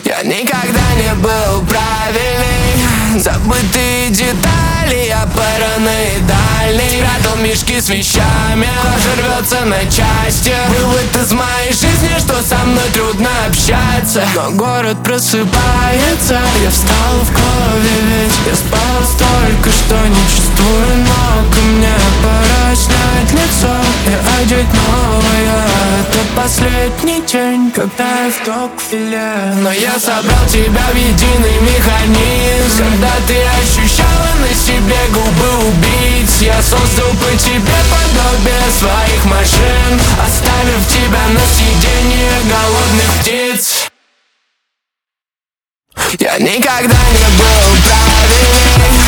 Я никогда не был правильный. Забытые детали, я параноидальный. Спрятал мешки с вещами, кожа рвется на части. Вывод из моей жизни, что со мной трудно общаться. Но город просыпается, я встал в крови, ведь я спал столько, что не чувствую ног. И мне пора снять лицо и одеть новое. Это последний день, когда я в Догвилле. Но я собрал тебя в единый механизм. Когда ты ощущала на себе губы убийц, я создал по тебе подобие своих машин, оставив тебя на съедение голодных птиц. Я никогда не был правильный.